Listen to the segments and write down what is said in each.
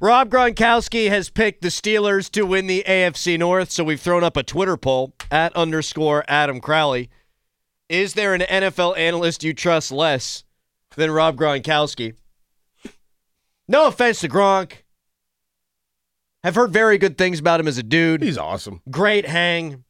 Rob Gronkowski has picked the Steelers to win the AFC North, so we've thrown up a Twitter poll, @_Adam Crowley. Is there an NFL analyst you trust less than Rob Gronkowski? No offense to Gronk. Have heard very good things about him as a dude. He's awesome. Great hang.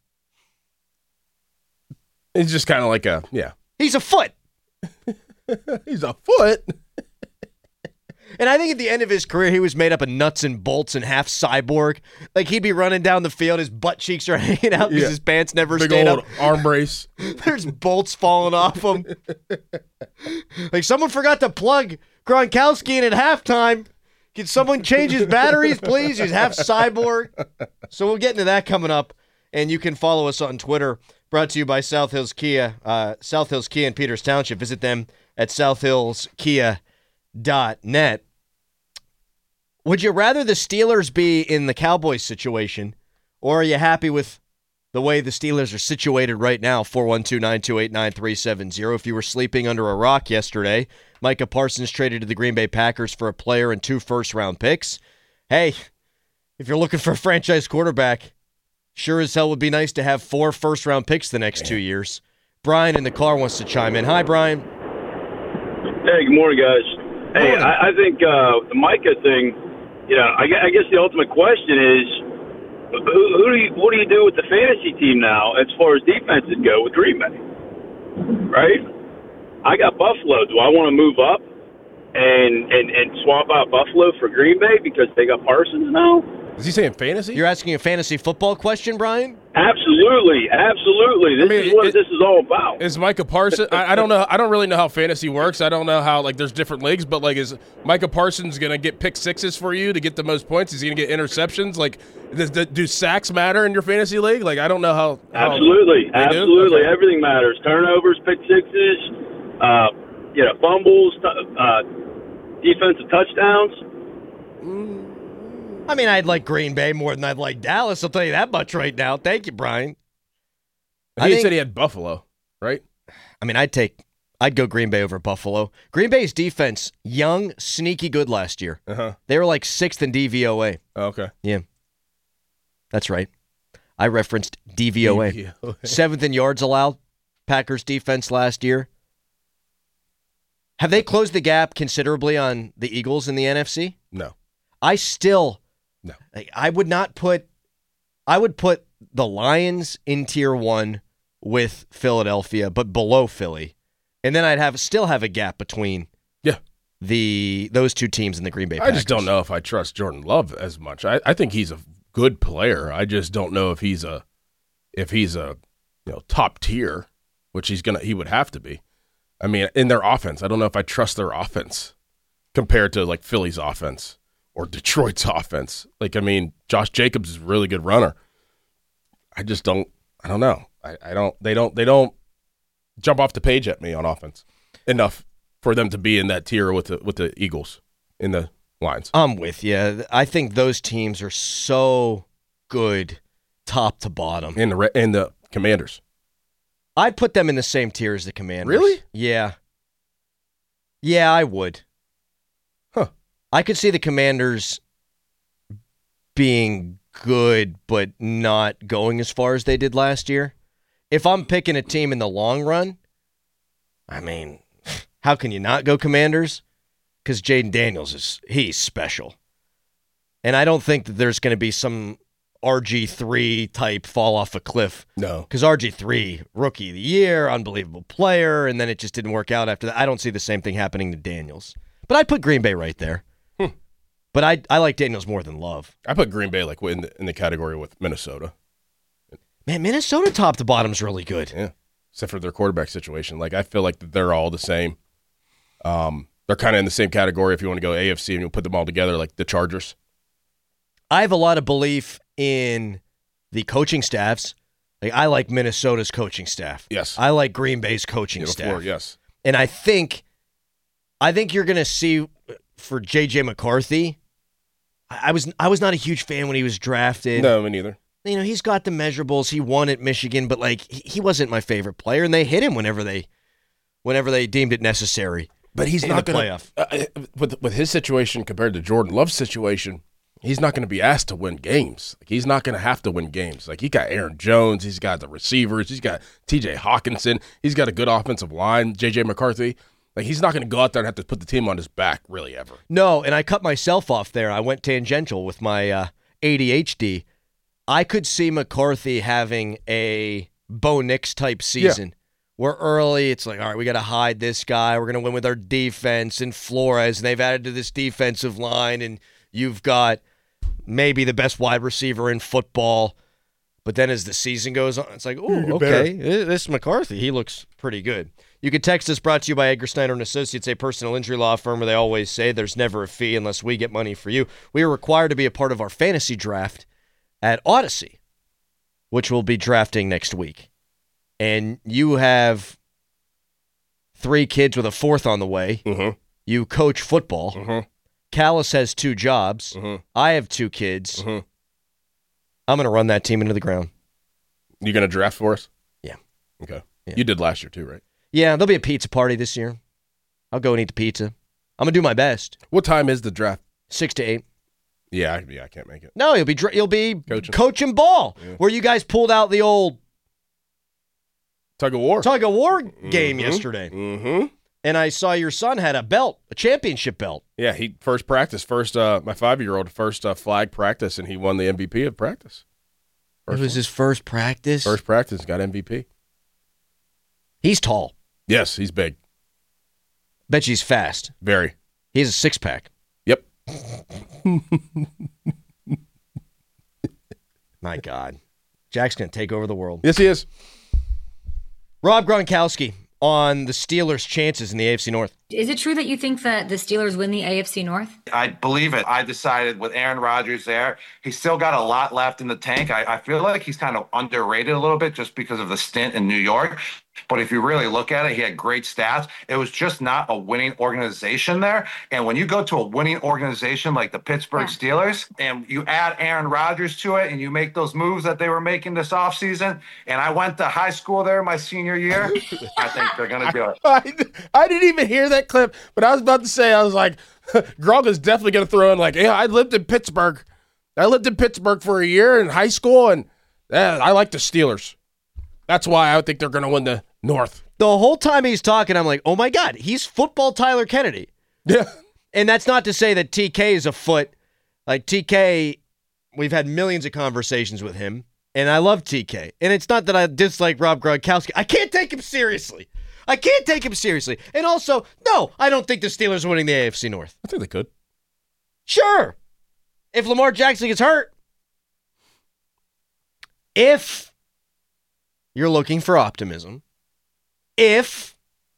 He's just kind of like He's a foot. He's a foot. And I think at the end of his career, he was made up of nuts and bolts and half cyborg. Like, he'd be running down the field, his butt cheeks are hanging out because his pants never Big stayed old up. arm brace. There's bolts falling off him. Like, someone forgot to plug Gronkowski in at halftime. Can someone change his batteries, please? He's half cyborg. So we'll get into that coming up. And you can follow us on Twitter. Brought to you by South Hills Kia. South Hills Kia in Peters Township. Visit them at southhillskia.net. Would you rather the Steelers be in the Cowboys situation, or are you happy with the way the Steelers are situated right now? 412-928-9370. If you were sleeping under a rock yesterday, Micah Parsons traded to the Green Bay Packers for a player and 2 first-round picks. Hey, if you're looking for a franchise quarterback, sure as hell would be nice to have 4 first-round picks the next 2 years. Brian in the car wants to chime in. Hi, Brian. Hey, good morning, guys. Hey, I think the Micah thing, I guess the ultimate question is, what do you do with the fantasy team now as far as defenses go with Green Bay? Right? I got Buffalo. Do I want to move up and swap out Buffalo for Green Bay because they got Parsons now? Is he saying fantasy? You're asking a fantasy football question, Brian? Absolutely. This is what this is all about. Is Micah Parsons? I don't know. I don't really know how fantasy works. I don't know how there's different leagues, but is Micah Parsons gonna get pick sixes for you to get the most points? Is he gonna get interceptions? Do sacks matter in your fantasy league? I don't know how. Absolutely. Okay. Everything matters. Turnovers, pick sixes, fumbles, defensive touchdowns. I mean, I'd like Green Bay more than I'd like Dallas. I'll tell you that much right now. Thank you, Brian. He said he had Buffalo, right? I mean, I'd go Green Bay over Buffalo. Green Bay's defense, young, sneaky good last year. Uh-huh. They were 6th in DVOA. Oh, okay. Yeah. That's right. I referenced DVOA. 7th in yards allowed, Packers defense last year. Have they closed the gap considerably on the Eagles in the NFC? No. No. I would put the Lions in tier 1 with Philadelphia, but below Philly. And then I'd still have a gap between those two teams in the Green Bay Packers. I just don't know if I trust Jordan Love as much. I think he's a good player. I just don't know if he's a top tier, which he would have to be. I mean, in their offense, I don't know if I trust their offense compared to Philly's offense. Or Detroit's offense. Josh Jacobs is a really good runner. I don't know. They don't jump off the page at me on offense enough for them to be in that tier with the Eagles in the lines. I'm with you. I think those teams are so good top to bottom. And the Commanders. I'd put them in the same tier as the Commanders. Really? Yeah. Yeah, I would. I could see the Commanders being good, but not going as far as they did last year. If I'm picking a team in the long run, I mean, how can you not go Commanders? Because Jaden Daniels he's special. And I don't think that there's going to be some RG3 type fall off a cliff. No. Because RG3, rookie of the year, unbelievable player, and then it just didn't work out after that. I don't see the same thing happening to Daniels. But I'd put Green Bay right there. But I like Daniels more than Love. I put Green Bay in the category with Minnesota. Man, Minnesota top to bottom is really good. Yeah, except for their quarterback situation. I feel like they're all the same. They're kind of in the same category if you want to go AFC and you put them all together, like the Chargers. I have a lot of belief in the coaching staffs. I like Minnesota's coaching staff. Yes. I like Green Bay's coaching staff. Yes. And I think you're going to see for J.J. McCarthy. I was not a huge fan when he was drafted. No, me neither. He's got the measurables. He won at Michigan, but he wasn't my favorite player, and they hit him whenever they deemed it necessary. But he's in not the going playoff. With his situation compared to Jordan Love's situation, he's not going to be asked to win games. Like, he's not going to have to win games. Like, he got Aaron Jones, he's got the receivers, he's got T.J. Hawkinson, he's got a good offensive line, J.J. McCarthy. Like, he's not going to go out there and have to put the team on his back really ever. No, and I cut myself off there. I went tangential with my ADHD. I could see McCarthy having a Bo Nix type season where early it's like, all right, we got to hide this guy. We're going to win with our defense and Flores, and they've added to this defensive line, and you've got maybe the best wide receiver in football. But then as the season goes on, it's like, oh, okay, this McCarthy, he looks pretty good. You can text us, brought to you by Edgar Snyder & Associates, a personal injury law firm where they always say there's never a fee unless we get money for you. We are required to be a part of our fantasy draft at Odyssey, which we'll be drafting next week. And you have 3 kids with a 4th on the way. Mm-hmm. You coach football. Mm-hmm. Callis has 2 jobs. Mm-hmm. I have 2 kids. Mm-hmm. I'm going to run that team into the ground. You going to draft for us? Yeah. Okay. Yeah. You did last year too, right? Yeah, there'll be a pizza party this year. I'll go and eat the pizza. I'm going to do my best. What time is the draft? 6 to 8. Yeah, I can't make it. No, you'll be coaching ball, Yeah. where you guys pulled out the old Tug of war. Game yesterday. Mm-hmm. And I saw your son had a belt, a championship belt. Yeah, he first my 5-year-old first flag practice, and he won the MVP of practice. It was his first practice. First practice, got MVP. He's tall. Yes, he's big. Bet you he's fast. Very. He has a 6-pack. Yep. My God. Jack's going to take over the world. Yes, he is. Rob Gronkowski on the Steelers' chances in the AFC North. Is it true that you think that the Steelers win the AFC North? I believe it. I decided with Aaron Rodgers there, he's still got a lot left in the tank. I feel like he's kind of underrated a little bit just because of the stint in New York. But if you really look at it, he had great stats. It was just not a winning organization there. And when you go to a winning organization like the Pittsburgh Steelers and you add Aaron Rodgers to it and you make those moves that they were making this offseason, and I went to high school there my senior year, I think they're going to do it. I didn't even hear that clip, but I was about to say, I was like, Gronk is definitely going to throw in like, yeah, I lived in Pittsburgh. I lived in Pittsburgh for a year in high school, and I like the Steelers. That's why I think they're going to win the North. The whole time he's talking, I'm like, oh my God, he's football Tyler Kennedy. Yeah. And that's not to say that TK is a foot. Like TK, we've had millions of conversations with him, and I love TK. And it's not that I dislike Rob Gronkowski. I can't take him seriously. And also, no, I don't think the Steelers are winning the AFC North. I think they could. Sure. If Lamar Jackson gets hurt. If you're looking for optimism, if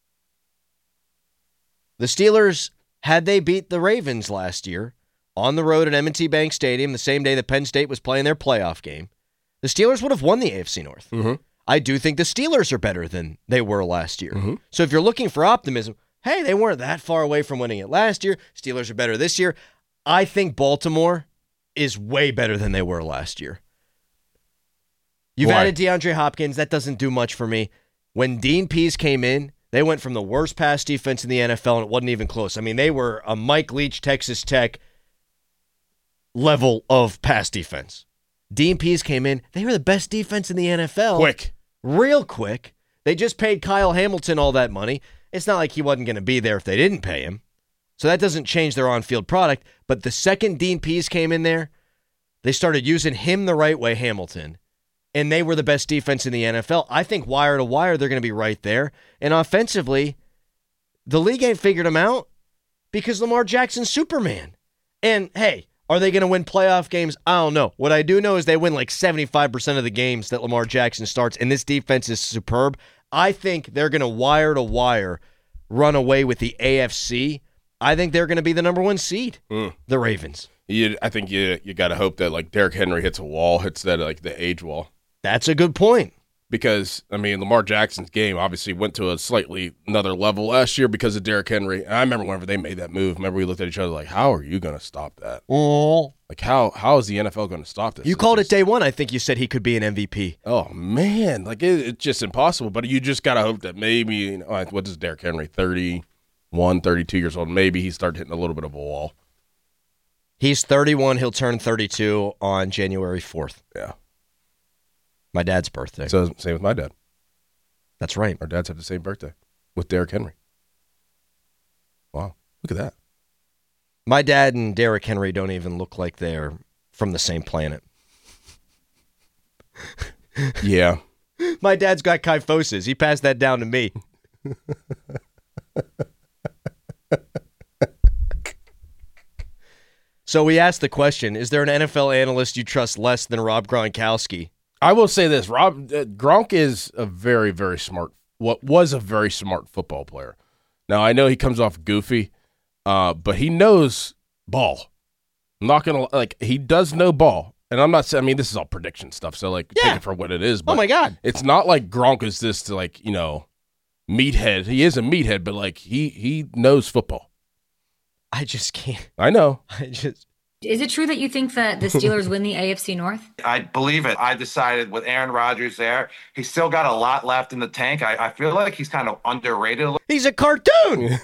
the Steelers, had they beat the Ravens last year on the road at M&T Bank Stadium the same day that Penn State was playing their playoff game, the Steelers would have won the AFC North. Mm-hmm. I do think the Steelers are better than they were last year. Mm-hmm. So if you're looking for optimism, hey, they weren't that far away from winning it last year. Steelers are better this year. I think Baltimore is way better than they were last year. You've added DeAndre Hopkins. That doesn't do much for me. When Dean Pease came in, they went from the worst pass defense in the NFL, and it wasn't even close. I mean, they were a Mike Leach, Texas Tech level of pass defense. Dean Pease came in. They were the best defense in the NFL. Quick. Real quick. They just paid Kyle Hamilton all that money. It's not like he wasn't going to be there if they didn't pay him. So that doesn't change their on-field product. But the second Dean Pease came in there, they started using him the right way, Hamilton, and they were the best defense in the NFL. I think wire to wire, they're going to be right there. And offensively, the league ain't figured them out because Lamar Jackson's Superman. And, hey, are they going to win playoff games? I don't know. What I do know is they win like 75% of the games that Lamar Jackson starts, and this defense is superb. I think they're going to wire to wire run away with the AFC. I think they're going to be the number 1 seed, the Ravens. I think you got to hope that like Derrick Henry hits a wall, hits that like the age wall. That's a good point. Because, I mean, Lamar Jackson's game obviously went to a slightly another level last year because of Derrick Henry. And I remember whenever they made that move, we looked at each other like, how are you going to stop that? Like, how is the NFL going to stop this? You called it day one. I think you said he could be an MVP. Oh, man. Like, it's just impossible. But you just got to hope that maybe, what is Derrick Henry, 30? 32 years old. Maybe he started hitting a little bit of a wall. He's 31. He'll turn 32 on January 4th. Yeah. My dad's birthday. So same with my dad. That's right. Our dads have the same birthday with Derrick Henry. Wow. Look at that. My dad and Derrick Henry don't even look like they're from the same planet. Yeah. My dad's got kyphosis. He passed that down to me. So we asked the question, is there an NFL analyst you trust less than Rob Gronkowski? I will say this. Gronk is a very, very smart, was a very smart football player. Now, I know he comes off goofy, but he knows ball. I'm not going to, he does know ball. And I'm not saying, this is all prediction stuff, so, take it for what it is. But oh, my God. It's not like Gronk is this, meathead. He is a meathead, but, he knows football. I just can't. I know. Is it true that you think that the Steelers win the AFC North? I believe it. I decided with Aaron Rodgers there, he's still got a lot left in the tank. I feel like he's kind of underrated. He's a cartoon.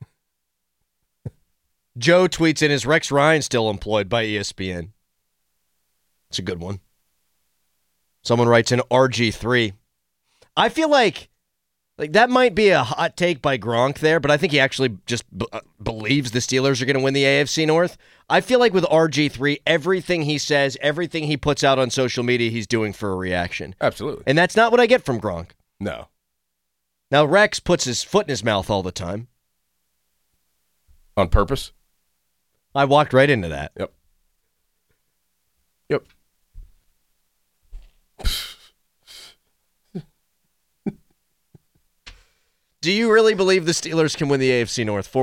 Joe tweets in, is Rex Ryan still employed by ESPN? It's a good one. Someone writes in RG3. I feel like that might be a hot take by Gronk there, but I think he actually just believes the Steelers are going to win the AFC North. I feel like with RG3, everything he says, everything he puts out on social media, he's doing for a reaction. Absolutely. And that's not what I get from Gronk. No. Now, Rex puts his foot in his mouth all the time. On purpose? I walked right into that. Yep. Do you really believe the Steelers can win the AFC North?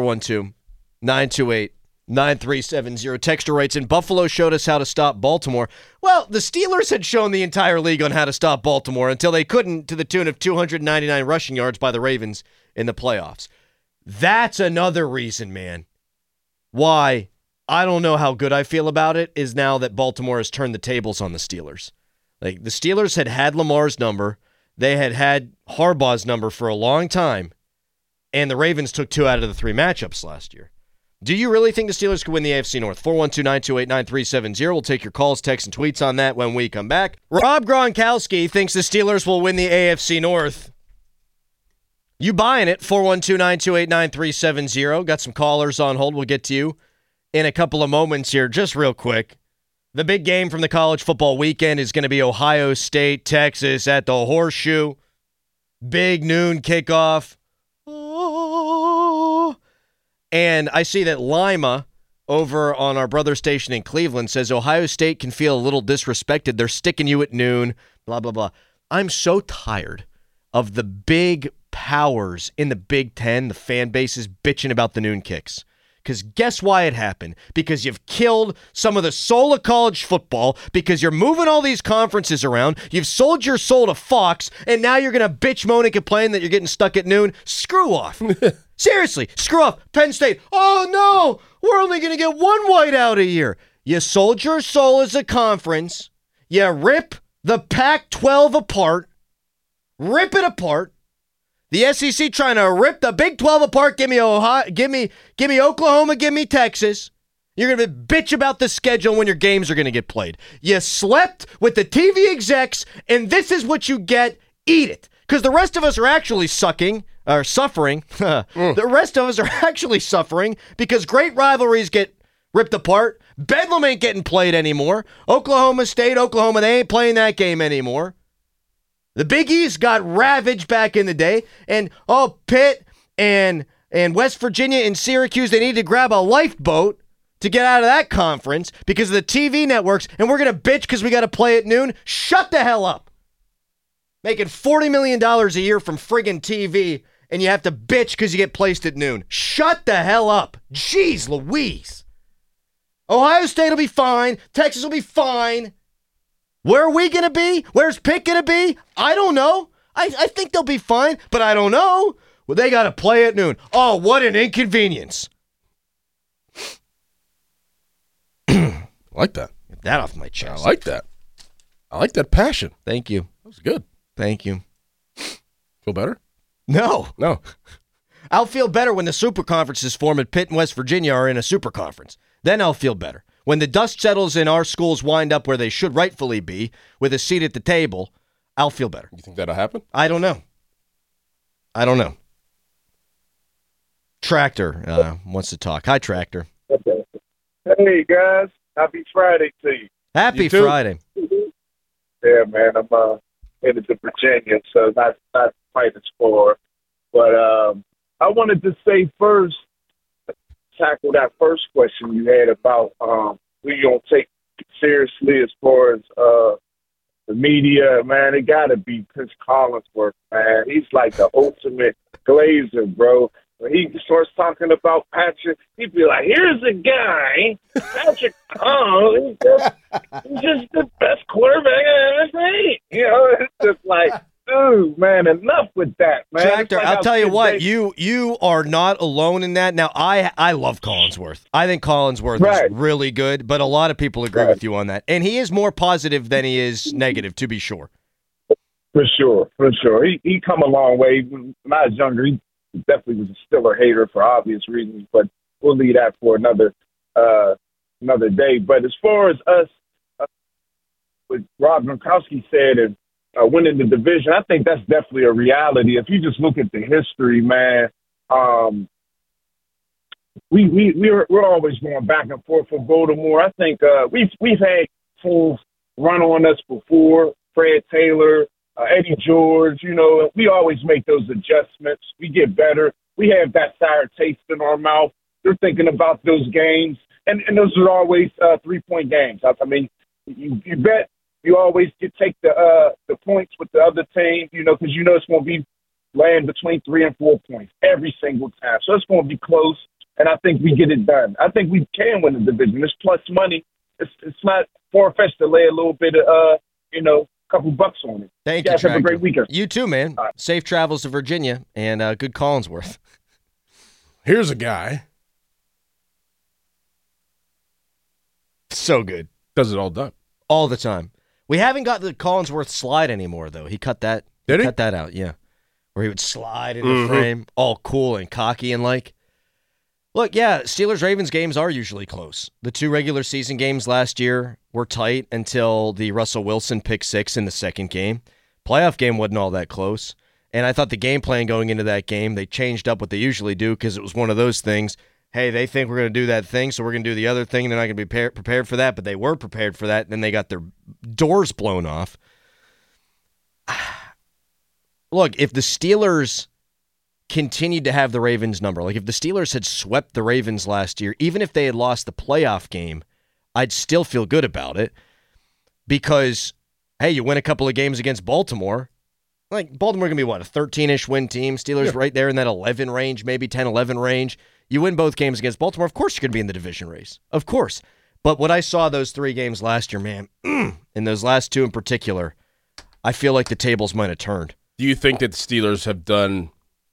412-928-9370. Texter writes in, Buffalo showed us how to stop Baltimore. Well, the Steelers had shown the entire league on how to stop Baltimore until they couldn't, to the tune of 299 rushing yards by the Ravens in the playoffs. That's another reason, man, why I don't know how good I feel about it is now that Baltimore has turned the tables on the Steelers. The Steelers had Lamar's number. They had Harbaugh's number for a long time, and the Ravens took 2 out of the 3 matchups last year. Do you really think the Steelers could win the AFC North? 412-928-9370. We'll take your calls, texts, and tweets on that when we come back. Rob Gronkowski thinks the Steelers will win the AFC North. You buying it? 412-928-9370. Got some callers on hold. We'll get to you in a couple of moments here, just real quick. The big game from the college football weekend is going to be Ohio State, Texas at the Horseshoe. Big noon kickoff. Oh. And I see that Lima over on our brother station in Cleveland says Ohio State can feel a little disrespected. They're sticking you at noon, blah, blah, blah. I'm so tired of the big powers in the Big Ten, the fan bases bitching about the noon kicks. Because guess why it happened? Because you've killed some of the soul of college football, because you're moving all these conferences around, you've sold your soul to Fox, and now you're going to bitch, moan, and complain that you're getting stuck at noon. Screw off. Seriously, screw off. Penn State, oh no, we're only going to get one whiteout a year. You sold your soul as a conference. You rip the Pac-12 apart. Rip it apart. The SEC trying to rip the Big 12 apart. Give me Ohio, give me Oklahoma, give me Texas. You're going to bitch about the schedule when your games are going to get played. You slept with the TV execs, and this is what you get. Eat it. Because the rest of us are actually suffering. The rest of us are actually suffering because great rivalries get ripped apart. Bedlam ain't getting played anymore. Oklahoma State, Oklahoma, they ain't playing that game anymore. The Big East got ravaged back in the day, and Pitt and West Virginia and Syracuse, they need to grab a lifeboat to get out of that conference because of the TV networks, and we're going to bitch because we got to play at noon. Shut the hell up. Making $40 million a year from friggin' TV, and you have to bitch because you get placed at noon. Shut the hell up. Jeez Louise. Ohio State will be fine. Texas will be fine. Where are we going to be? Where's Pitt going to be? I don't know. I think they'll be fine, but I don't know. Well, they got to play at noon. Oh, what an inconvenience. I like that. Get that off my chest. I like that. I like that passion. Thank you. That was good. Thank you. Feel better? No. I'll feel better when the super conferences form at Pitt and West Virginia are in a super conference. Then I'll feel better. When the dust settles and our schools wind up where they should rightfully be, with a seat at the table, I'll feel better. You think that'll happen? I don't know. Tractor wants to talk. Hi, Tractor. Hey, guys. Happy Friday to you. Happy Friday. Yeah, man. I'm headed to Virginia, so not quite as far. But I wanted to say first, tackle that first question you had about who you don't take seriously as far as the media. Man, it got to be Chris Collinsworth, man. He's like the ultimate glazer, bro. When he starts talking about Patrick, he'd be like, here's a guy, Patrick Mahomes, he's just the best quarterback I've ever seen. You know, it's just like, dude, man, enough with that, man. Tractor, like I'll tell you what, you are not alone in that. Now, I love Collinsworth. I think Collinsworth is really good, but a lot of people agree with you on that. And he is more positive than he is negative, to be sure. For sure. He come a long way. When I was younger, he definitely was a Steeler hater for obvious reasons, but we'll leave that for another day. But as far as us, what Rob Gronkowski said, and winning the division, I think that's definitely a reality. If you just look at the history, man, we're always going back and forth for Baltimore. I think we've had teams run on us before. Fred Taylor, Eddie George, you know, we always make those adjustments. We get better. We have that sour taste in our mouth. They're thinking about those games, and those are always 3-point games. I mean, you bet you always take the points with the other team, you know, because you know it's going to be laying between 3 and 4 points every single time. So it's going to be close, and I think we get it done. I think we can win the division. It's plus money. It's not far-fetched to lay a little bit of, couple bucks on it. Thank you, Have a great weekend. You too, man. Right. Safe travels to Virginia, and good Collinsworth. Here's a guy. So good. Does it all done. All the time. We haven't got the Collinsworth slide anymore, though. He cut that. Did he? Cut that out, yeah. Where he would slide in the frame, all cool and cocky and like. Look, yeah, Steelers-Ravens games are usually close. The 2 regular season games last year were tight until the Russell Wilson pick 6 in the second game. Playoff game wasn't all that close. And I thought the game plan going into that game, they changed up what they usually do because it was one of those things. Hey, they think we're going to do that thing, so we're going to do the other thing. They're not going to be prepared for that, but they were prepared for that. And then they got their doors blown off. Look, if the Steelers continued to have the Ravens number, like if the Steelers had swept the Ravens last year, even if they had lost the playoff game, I'd still feel good about it because, hey, you win a couple of games against Baltimore. Like, Baltimore going to be, what, a 13-ish win team? Steelers right there in that 11 range, maybe 10-11 range. You win both games against Baltimore, of course you're going to be in the division race. Of course. But what I saw those 3 games last year, man, in those last 2 in particular, I feel like the tables might have turned. Do you think that the Steelers have done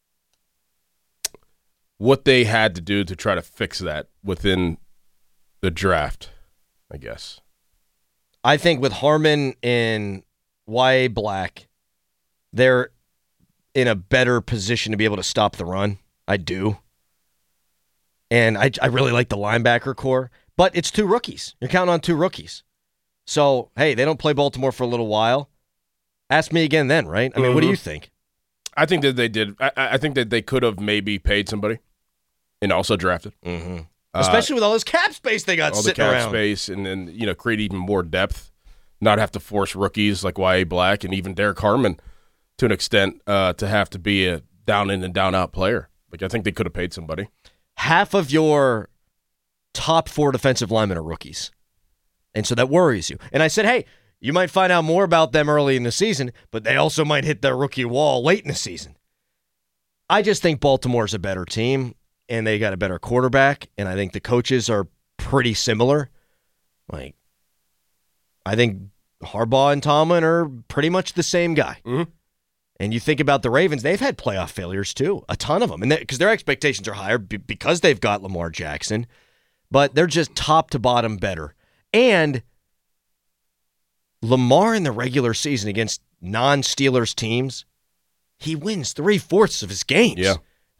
what they had to do to try to fix that within the draft, I guess? I think with Harmon and Y.A. Black, they're in a better position to be able to stop the run. I do. And I really like the linebacker core, but it's 2 rookies. You're counting on 2 rookies. So, hey, they don't play Baltimore for a little while. Ask me again then, right? I mean, what do you think? I think that they did. I think that they could have maybe paid somebody and also drafted. Mm-hmm. Especially with all this cap space they got sitting around. All the cap space and then, create even more depth, not have to force rookies like Y.A. Black and even Derek Harmon to an extent to have to be a down-in and down-out player. Like, I think they could have paid somebody. Half of your top 4 defensive linemen are rookies. And so that worries you. And I said, hey, you might find out more about them early in the season, but they also might hit their rookie wall late in the season. I just think Baltimore's a better team, and they got a better quarterback, and I think the coaches are pretty similar. Like, I think Harbaugh and Tomlin are pretty much the same guy. Mm-hmm. And you think about the Ravens, they've had playoff failures too, a ton of them, and because their expectations are higher because they've got Lamar Jackson, but they're just top to bottom better. And Lamar in the regular season against non-Steelers teams, he wins 3/4 of his games. Yeah. Like,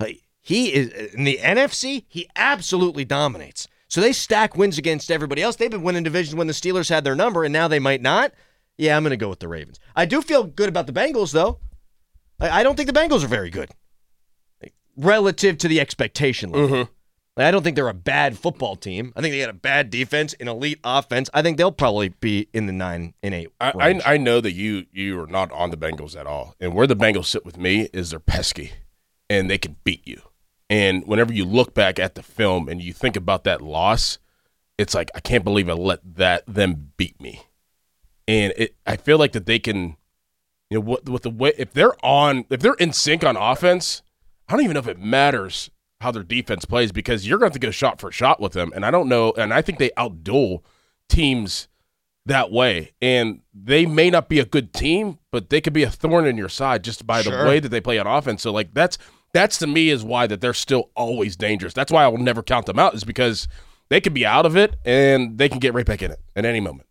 he is in the NFC, he absolutely dominates. So they stack wins against everybody else. They've been winning divisions when the Steelers had their number, and now they might not. Yeah, I'm going to go with the Ravens. I do feel good about the Bengals, though. I don't think the Bengals are very good relative to the expectation level. I don't think they're a bad football team. I think they got a bad defense, an elite offense. I think they'll probably be in the 9-8 range. I know that you are not on the Bengals at all. And where the Bengals sit with me is they're pesky, and they can beat you. And whenever you look back at the film and you think about that loss, it's like, I can't believe I let them beat me. And I feel like that they can, with the way, if they're in sync on offense, I don't even know if it matters how their defense plays, because you're going to have to go shot for shot with them. And I don't know, and I think they outduel teams that way. And they may not be a good team, but they could be a thorn in your side just by the way that they play on offense. So like that's to me is why that they're still always dangerous. That's why I will never count them out, is because they could be out of it and they can get right back in it at any moment.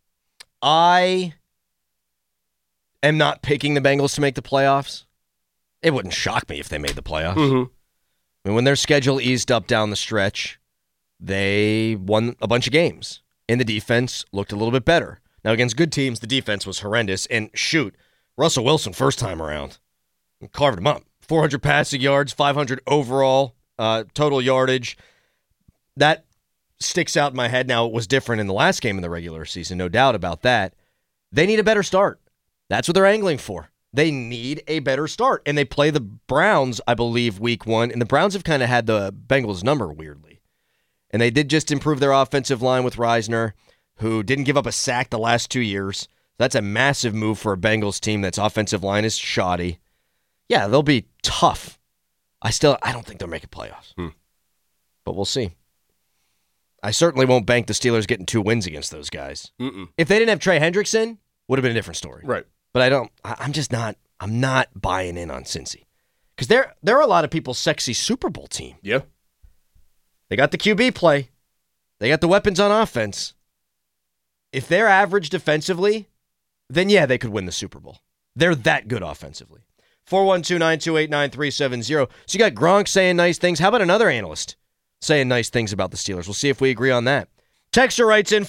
I am not picking the Bengals to make the playoffs. It wouldn't shock me if they made the playoffs. I mean, when their schedule eased up down the stretch, they won a bunch of games, and the defense looked a little bit better. Now, against good teams, the defense was horrendous, and shoot, Russell Wilson, first time around, carved him up. 400 passing yards, 500 overall total yardage. That sticks out in my head. Now, it was different in the last game in the regular season, no doubt about that. They need a better start. That's what they're angling for. They need a better start. And they play the Browns, I believe, week 1. And the Browns have kind of had the Bengals number, weirdly. And they did just improve their offensive line with Reisner, who didn't give up a sack the last 2 years. That's a massive move for a Bengals team that's offensive line is shoddy. Yeah, they'll be tough. I don't think they'll make it playoffs. But we'll see. I certainly won't bank the Steelers getting 2 wins against those guys. If they didn't have Trey Hendrickson, would have been a different story. Right. But I'm not buying in on Cincy. Because there are a lot of people's sexy Super Bowl team. Yeah. They got the QB play. They got the weapons on offense. If they're average defensively, then yeah, they could win the Super Bowl. They're that good offensively. 412-928-9370. So you got Gronk saying nice things. How about another analyst saying nice things about the Steelers? We'll see if we agree on that. Texter writes in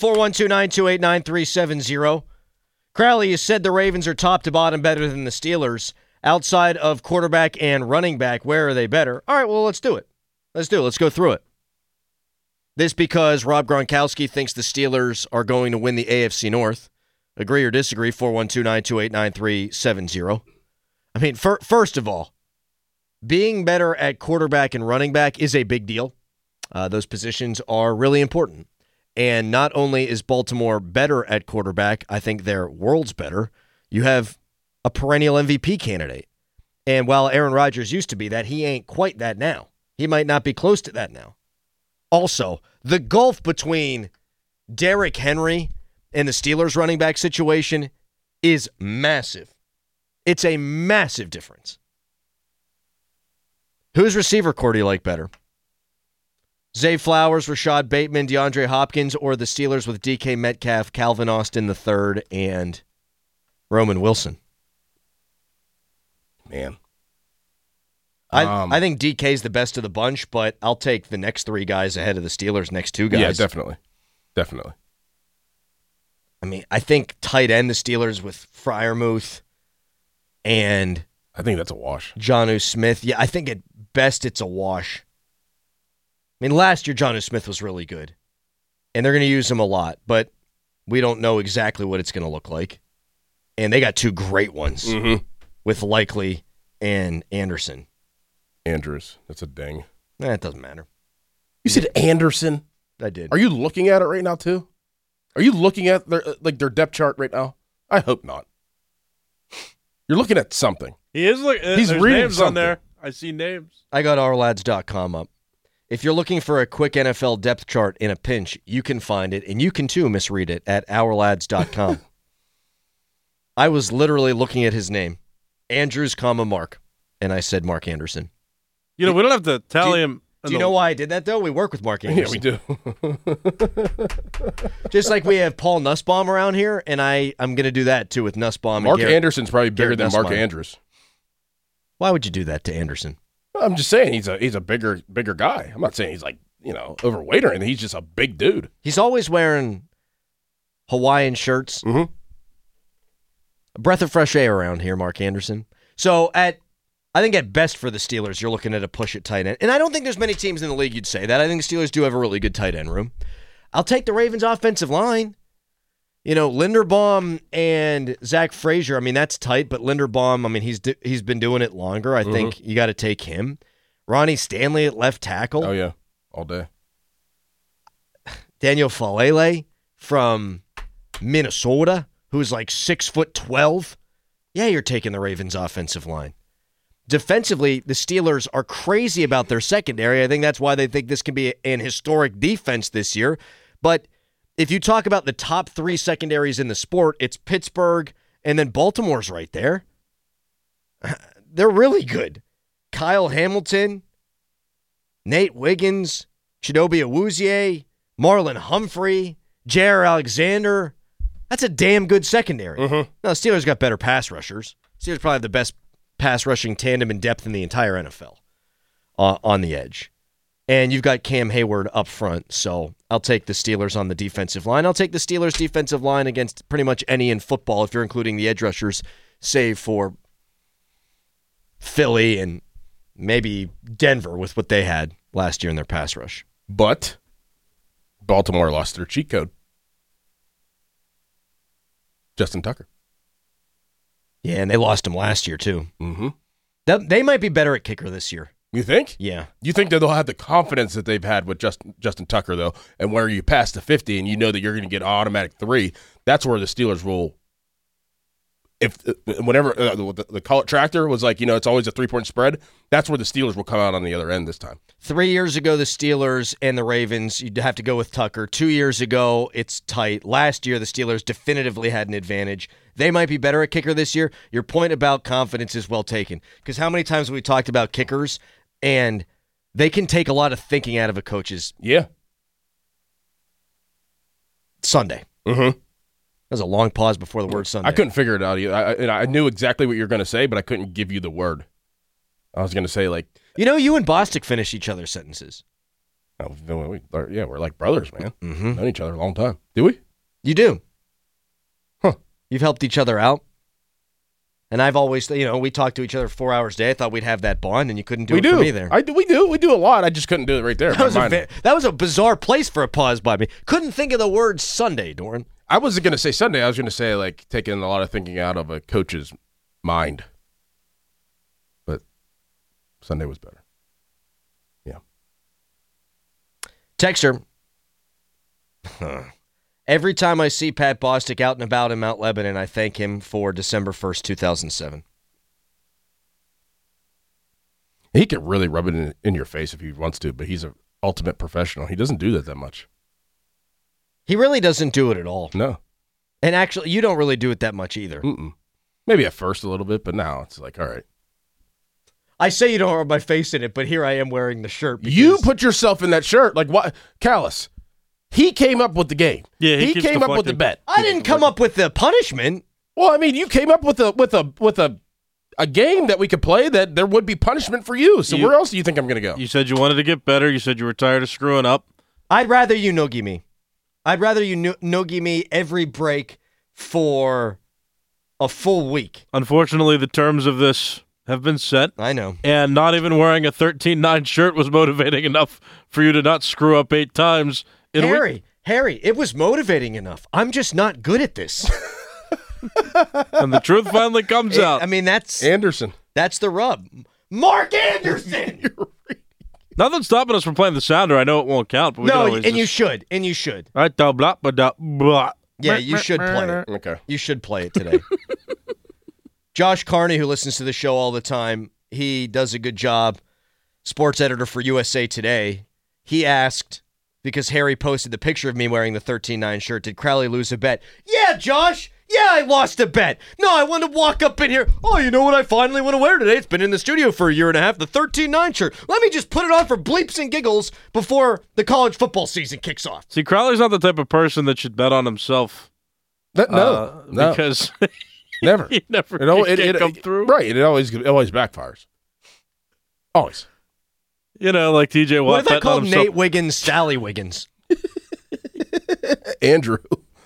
412-928-9370. Crowley, you said the Ravens are top to bottom better than the Steelers. Outside of quarterback and running back, where are they better? All right, well, let's do it. Let's go through it. This because Rob Gronkowski thinks the Steelers are going to win the AFC North. Agree or disagree, 412-928-9370. I mean, first of all, being better at quarterback and running back is a big deal. Those positions are really important. And not only is Baltimore better at quarterback, I think they're worlds better. You have a perennial MVP candidate. And while Aaron Rodgers used to be that, he ain't quite that now. He might not be close to that now. Also, the gulf between Derrick Henry and the Steelers running back situation is massive. It's a massive difference. Whose receiver core do you like better? Zay Flowers, Rashad Bateman, DeAndre Hopkins, or the Steelers with DK Metcalf, Calvin Austin III, and Roman Wilson? Man. I think DK's the best of the bunch, but I'll take the next 3 guys ahead of the Steelers' next 2 guys. Yeah, definitely. Definitely. I mean, I think tight end, the Steelers with Freiermuth and I think that's a wash. Jonnu Smith. Yeah, I think at best it's a wash. I mean, last year Jonnu Smith was really good, and they're going to use him a lot, but we don't know exactly what it's going to look like. And they got 2 great ones with Likely and Anderson. Andrews. That's a ding. It doesn't matter. You said Anderson? I did. Are you looking at it right now, too? Are you looking at their depth chart right now? I hope not. You're looking at something. He is. He's there's reading names something. on there. I see names. I got ourlads.com up. If you're looking for a quick NFL depth chart in a pinch, you can find it, and you can too misread it at ourlads.com. I was literally looking at his name, Andrews, Mark, and I said Mark Anderson. You know, we don't have to tally him. Do you know why I did that, though? We work with Mark Anderson. Yeah, we do. Just like we have Paul Nussbaum around here, and I'm going to do that, too, with Nussbaum. Mark and Garrett. Anderson's probably bigger Garrett than Mark Nussbaum. Andrews. Why would you do that to Anderson? I'm just saying he's a bigger guy. I'm not saying he's like, overweight or anything. He's just a big dude. He's always wearing Hawaiian shirts. Mm-hmm. A breath of fresh air around here, Mark Anderson. So I think at best for the Steelers, you're looking at a push at tight end. And I don't think there's many teams in the league you'd say that. I think the Steelers do have a really good tight end room. I'll take the Ravens offensive line. Linderbaum and Zach Frazier, that's tight, but Linderbaum, he's been doing it longer. I think you got to take him. Ronnie Stanley at left tackle. Oh, yeah, all day. Daniel Falele from Minnesota, who's like 6'12". Yeah, you're taking the Ravens offensive line. Defensively, the Steelers are crazy about their secondary. I think that's why they think this can be an historic defense this year. But if you talk about the top 3 secondaries in the sport, it's Pittsburgh, and then Baltimore's right there. They're really good. Kyle Hamilton, Nate Wiggins, Chidobe Awuzie, Marlon Humphrey, Jair Alexander. That's a damn good secondary. Mm-hmm. Now, the Steelers got better pass rushers. Steelers probably have the best pass rushing tandem in depth in the entire NFL on the edge. And you've got Cam Hayward up front, so I'll take the Steelers on the defensive line. I'll take the Steelers' defensive line against pretty much any in football, if you're including the edge rushers, save for Philly and maybe Denver with what they had last year in their pass rush. But Baltimore lost their cheat code. Justin Tucker. Yeah, and they lost him last year, too. Mm-hmm. They might be better at kicker this year. You think? Yeah. You think that they'll have the confidence that they've had with Justin Tucker, though, and where you pass the 50 and you know that you're going to get automatic 3, that's where the Steelers will. Whenever the call it tractor was like, it's always a 3-point spread, that's where the Steelers will come out on the other end this time. 3 years ago, the Steelers and the Ravens, you'd have to go with Tucker. 2 years ago, it's tight. Last year, the Steelers definitively had an advantage. They might be better at kicker this year. Your point about confidence is well taken. Because how many times have we talked about kickers, and they can take a lot of thinking out of a coach's Sunday. Mm-hmm. That was a long pause before the word Sunday. I couldn't figure it out either. I knew exactly what you were going to say, but I couldn't give you the word. I was going to say, like... you and Bostic finish each other's sentences. Oh, we're like brothers, man. Mm-hmm. Known each other a long time. Do we? You do. Huh. You've helped each other out. And I've always, we talk to each other 4 hours a day. I thought we'd have that bond, and you couldn't do it for me there. We do a lot. I just couldn't do it right there. That was a bizarre place for a pause by me. Couldn't think of the word Sunday, Doran. I wasn't going to say Sunday. I was going to say, like, taking a lot of thinking out of a coach's mind. But Sunday was better. Yeah. Texture. Every time I see Pat Bostic out and about in Mount Lebanon, I thank him for December 1st, 2007. He can really rub it in your face if he wants to, but he's an ultimate professional. He doesn't do that much. He really doesn't do it at all. No. And actually, you don't really do it that much either. Mm-mm. Maybe at first a little bit, but now it's like, all right. I say you don't rub my face in it, but here I am wearing the shirt. You put yourself in that shirt. Like, what? Callus, he came up with the game. Yeah, he came up with the bet. I didn't come up with the punishment. Well, I mean, you came up with a game that we could play that there would be punishment for you. So where else do you think I'm going to go? You said you wanted to get better. You said you were tired of screwing up. I'd rather you noogie me. I'd rather you noogie me every break for a full week. Unfortunately, the terms of this have been set. I know. And not even wearing a 13-9 shirt was motivating enough for you to not screw up 8 times in a week. Harry, it was motivating enough. I'm just not good at this. And the truth finally comes out. I mean, that's Anderson. That's the rub. Mark Anderson! Nothing's stopping us from playing the sounder. I know it won't count, but we can always you should. And you should. All right, blah, blah, blah, blah. Yeah, you should play it. Okay. You should play it today. Josh Carney, who listens to the show all the time, he does a good job, sports editor for USA Today. He asked, because Harry posted the picture of me wearing the 13-9 shirt, did Crowley lose a bet? Yeah, Josh! Yeah, I lost a bet. No, I want to walk up in here. Oh, you know what I finally want to wear today? It's been in the studio for a year and a half, the 13-9 shirt. Let me just put it on for bleeps and giggles before the college football season kicks off. See, Crowley's not the type of person that should bet on himself. No. Because never. he never can't come through. Right, it always backfires. Always. You know, like TJ Watt. What if I called Nate Wiggins Sally Wiggins? Andrew.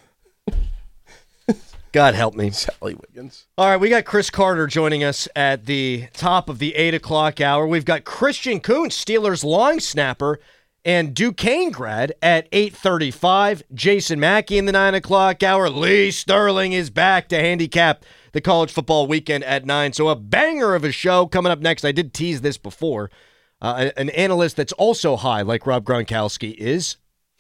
God help me. Sally Wiggins. All right, we got Chris Carter joining us at the top of the 8 o'clock hour. We've got Christian Kuntz, Steelers long snapper, and Duquesne grad at 8:35. Jason Mackey in the 9 o'clock hour. Lee Sterling is back to handicap the college football weekend at 9. So a banger of a show coming up next. I did tease this before. An analyst that's also high, like Rob Gronkowski is.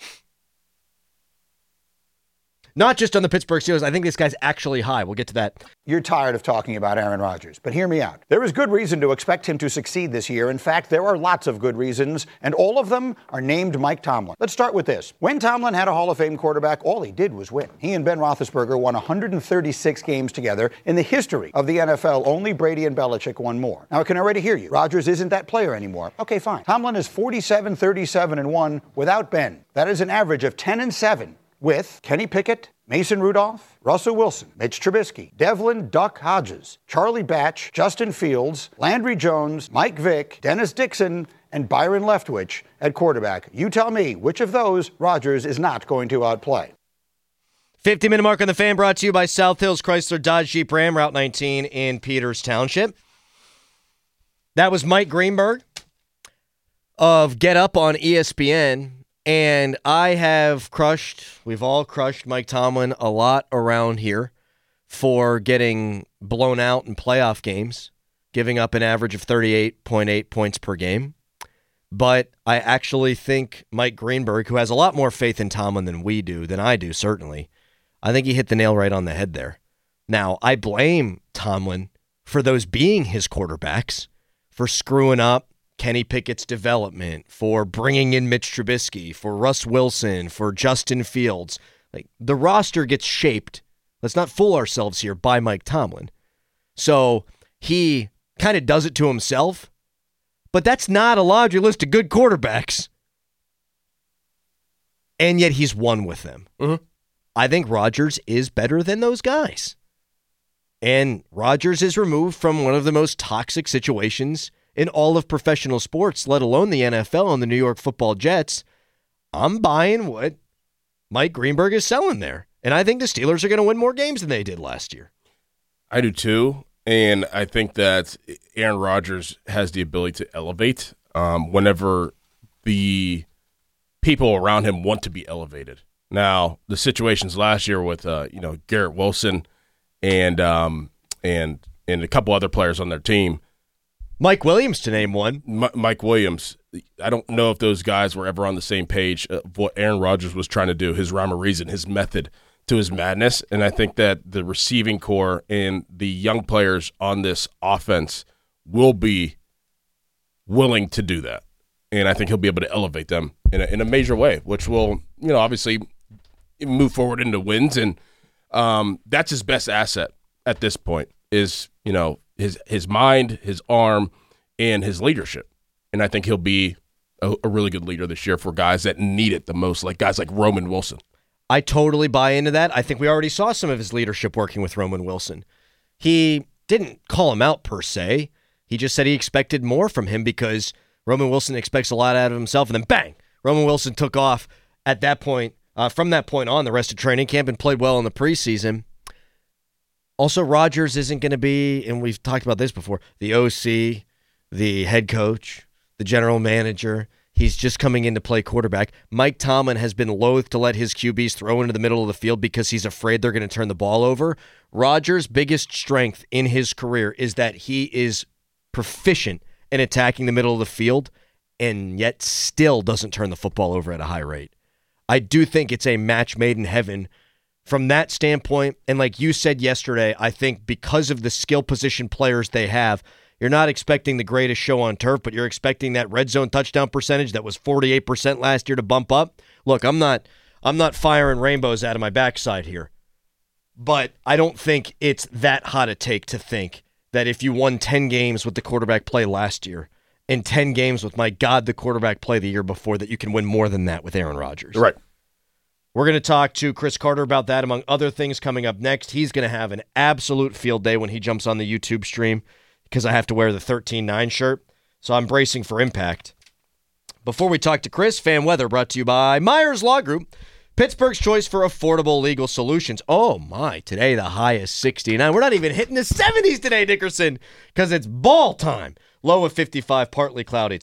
Not just on the Pittsburgh Steelers. I think this guy's actually high. We'll get to that. You're tired of talking about Aaron Rodgers, but hear me out. There is good reason to expect him to succeed this year. In fact, there are lots of good reasons, and all of them are named Mike Tomlin. Let's start with this. When Tomlin had a Hall of Fame quarterback, all he did was win. He and Ben Roethlisberger won 136 games together. In the history of the NFL, only Brady and Belichick won more. Now, I can already hear you. Rodgers isn't that player anymore. Okay, fine. Tomlin is 47, 37, and 1 without Ben. That is an average of 10 and 7 with Kenny Pickett, Mason Rudolph, Russell Wilson, Mitch Trubisky, Devlin Duck Hodges, Charlie Batch, Justin Fields, Landry Jones, Mike Vick, Dennis Dixon, and Byron Leftwich at quarterback. You tell me which of those Rodgers is not going to outplay. 50-minute mark on the Fan brought to you by South Hills Chrysler Dodge Jeep Ram, Route 19 in Peters Township. That was Mike Greenberg of Get Up on ESPN. And we've all crushed Mike Tomlin a lot around here for getting blown out in playoff games, giving up an average of 38.8 points per game. But I actually think Mike Greenberg, who has a lot more faith in Tomlin than I do, certainly, I think he hit the nail right on the head there. Now, I blame Tomlin for those being his quarterbacks, for screwing up Kenny Pickett's development, for bringing in Mitch Trubisky, for Russ Wilson, for Justin Fields. Like, the roster gets shaped, let's not fool ourselves here, by Mike Tomlin. So he kind of does it to himself, but that's not a laundry list of good quarterbacks. And yet he's won with them. Mm-hmm. I think Rodgers is better than those guys. And Rodgers is removed from one of the most toxic situations in all of professional sports, let alone the NFL and the New York Football Jets. I'm buying what Mike Greenberg is selling there. And I think the Steelers are going to win more games than they did last year. I do too. And I think that Aaron Rodgers has the ability to elevate whenever the people around him want to be elevated. Now, the situations last year with Garrett Wilson and a couple other players on their team, Mike Williams, to name one. Mike Williams. I don't know if those guys were ever on the same page of what Aaron Rodgers was trying to do, his rhyme or reason, his method to his madness. And I think that the receiving core and the young players on this offense will be willing to do that. And I think he'll be able to elevate them in a major way, which will, obviously move forward into wins. And that's his best asset at this point is, his mind, his arm, and his leadership. And I think he'll be a really good leader this year for guys that need it the most, like guys like Roman Wilson. I totally buy into that. I think we already saw some of his leadership working with Roman Wilson. He didn't call him out per se. He just said he expected more from him because Roman Wilson expects a lot out of himself. And then bang, Roman Wilson took off at that point. From that point on, the rest of training camp and played well in the preseason. Also, Rodgers isn't going to be, and we've talked about this before, the OC, the head coach, the general manager. He's just coming in to play quarterback. Mike Tomlin has been loath to let his QBs throw into the middle of the field because he's afraid they're going to turn the ball over. Rodgers' biggest strength in his career is that he is proficient in attacking the middle of the field and yet still doesn't turn the football over at a high rate. I do think it's a match made in heaven from that standpoint. And like you said yesterday, I think because of the skill position players they have, you're not expecting the greatest show on turf, but you're expecting that red zone touchdown percentage that was 48% last year to bump up. Look, I'm not firing rainbows out of my backside here, but I don't think it's that hot a take to think that if you won 10 games with the quarterback play last year and 10 games with, my God, the quarterback play the year before, that you can win more than that with Aaron Rodgers. Right. We're going to talk to Chris Carter about that, among other things, coming up next. He's going to have an absolute field day when he jumps on the YouTube stream because I have to wear the 13-9 shirt. So I'm bracing for impact. Before we talk to Chris, fan weather brought to you by Myers Law Group, Pittsburgh's choice for affordable legal solutions. Oh, my. Today, the high is 69. We're not even hitting the 70s today, Dickerson, because it's ball time. Low of 55, partly cloudy.